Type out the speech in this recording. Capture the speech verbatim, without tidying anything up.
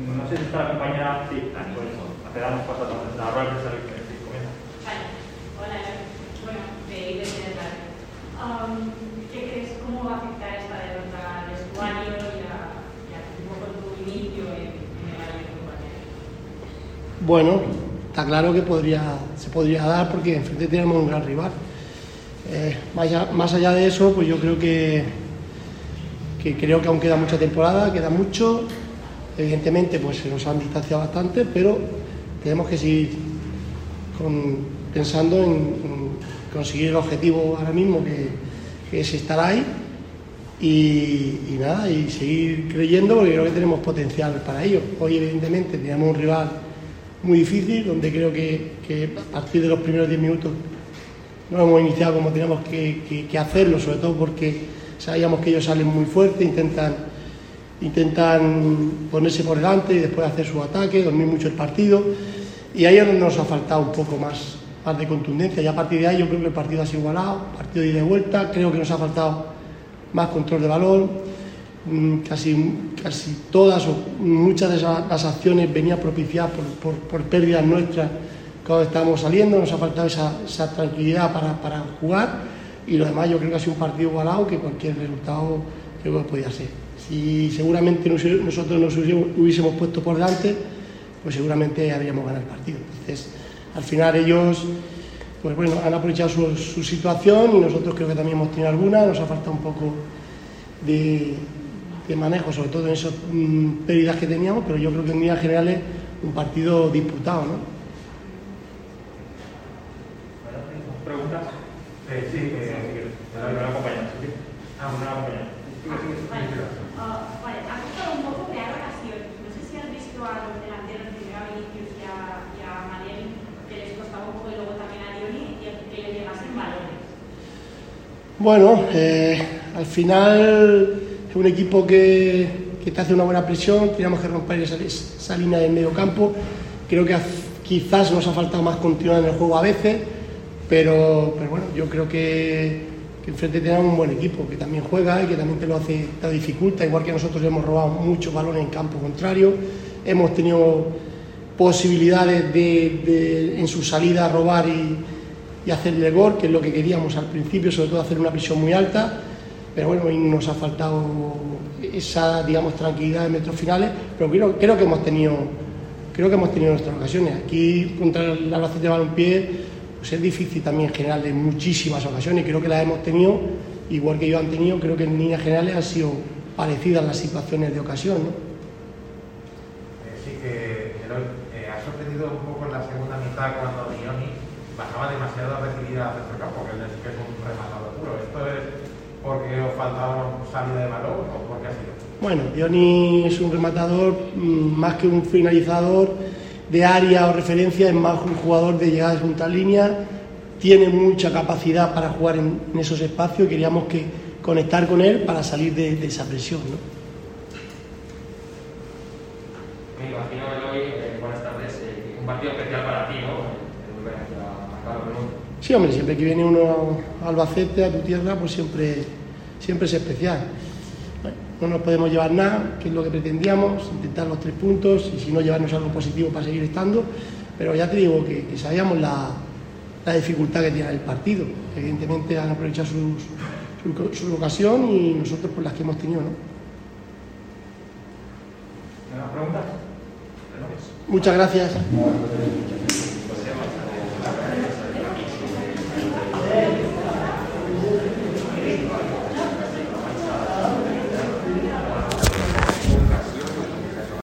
no sé si está la compañera, sí, ah, pues eso, te damos paso a la rueda de salud, sí, comienza. Vale, hola, bueno, de I B C de Radio. Um, ¿Qué crees, cómo va a afectar esta derrota al vestuario y a, y a un poco tu inicio en, en el área de compañero? Bueno, está claro que podría, se podría dar porque enfrente tenemos un gran rival. Eh, más, allá, más allá de eso, pues yo creo que, que creo que aún queda mucha temporada, queda mucho. Evidentemente, pues se nos han distanciado bastante, pero tenemos que seguir con, pensando en, en conseguir el objetivo ahora mismo, que, que es estar ahí y, y nada, y seguir creyendo, porque creo que tenemos potencial para ello. Hoy, evidentemente, tenemos un rival muy difícil, donde creo que, que a partir de los primeros diez minutos no hemos iniciado como teníamos que, que, que hacerlo, sobre todo porque sabíamos que ellos salen muy fuertes, intentan, intentan ponerse por delante y después hacer su ataque, dormir mucho el partido, y ahí es donde nos ha faltado un poco más, más de contundencia. Y a partir de ahí yo creo que el partido ha sido igualado, partido de ida y vuelta, creo que nos ha faltado más control de balón, casi, casi todas o muchas de esas, las acciones venían propiciadas por, por, por pérdidas nuestras cuando estábamos saliendo, nos ha faltado esa, esa tranquilidad para, para jugar, y lo demás yo creo que ha sido un partido igualado, que cualquier resultado creo que podía ser. Si seguramente nosotros nos hubiésemos puesto por delante, pues seguramente habríamos ganado el partido. Entonces, al final ellos pues bueno, han aprovechado su, su situación, y nosotros creo que también hemos tenido alguna, nos ha faltado un poco de, de manejo, sobre todo en esas mmm, pérdidas que teníamos, pero yo creo que en líneas generales un partido disputado, ¿no? ¿Preguntas? Eh, sí, eh, una compañera. Ah, una compañera. Vale, ha costado un poco crear ocasiones. No sé si has visto a los delanteros, primero a Vinicius y a, y a Mariel, que les costaba un poco, y luego también a Dioni, y que les llegasen balones. Bueno, eh, al final es un equipo que, que te hace una buena presión, teníamos que romper esa, esa línea del medio campo. Creo que quizás nos ha faltado más continuidad en el juego a veces, pero, pero bueno, yo creo que, que enfrente tenemos un buen equipo, que también juega y que también te lo hace, te lo dificulta, igual que nosotros hemos robado muchos balones en campo contrario, hemos tenido posibilidades de, de en su salida robar y, y hacerle gol, que es lo que queríamos al principio, sobre todo hacer una presión muy alta, pero bueno, hoy nos ha faltado esa, digamos, tranquilidad en metros finales, pero creo, creo que hemos tenido creo que hemos tenido nuestras ocasiones. Aquí contra el Albacete de Balompié pues es difícil también generarle muchísimas ocasiones, y creo que las hemos tenido, igual que ellos han tenido. Creo que en líneas generales han sido parecidas las situaciones de ocasión, ¿no? Eh, sí que eh, ha sorprendido un poco en la segunda mitad cuando Dioni bajaba demasiado a recibir a centro campo, que es, que es un rematador puro. ¿Esto es porque os faltaba salida de balón o por qué ha sido? Bueno, Dioni es un rematador, más que un finalizador de área o referencia, es más un jugador de llegadas junto a línea, tiene mucha capacidad para jugar en, en esos espacios, y queríamos que conectar con él para salir de, de esa presión, ¿no? Me imagino que hoy, eh, buenas tardes, eh, un partido especial para ti, ¿no? El volver a Carlos Belón. Sí, hombre, siempre que viene uno a Albacete, a tu tierra, pues siempre, siempre es especial. Bueno, no nos podemos llevar nada, que es lo que pretendíamos, intentar los tres puntos, y si no, llevarnos algo positivo para seguir estando, pero ya te digo que, que sabíamos la, la dificultad que tiene el partido. Evidentemente han aprovechado sus, su, su ocasión, y nosotros por las que hemos tenido, ¿no? ¿Preguntas? Muchas gracias.